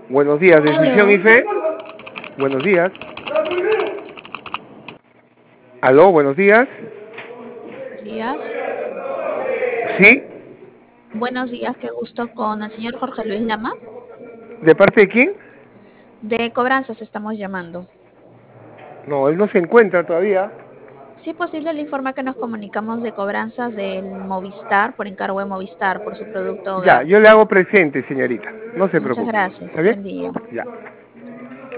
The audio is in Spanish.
Buenos días, Decisión y Aló, Fe. Buenos días. Aló, buenos días. buenos días. ¿Sí? Buenos días, qué gusto con el señor Jorge Luis Lama. ¿De parte de quién? De Cobranzas estamos llamando. No, él no se encuentra todavía. Si es posible, le informa que nos comunicamos de cobranzas del Movistar, por encargo de Movistar, por su producto Ya, hogar. yo le hago presente, señorita. No se Muchas preocupe. gracias. ¿Está bien? Buen día. Ya.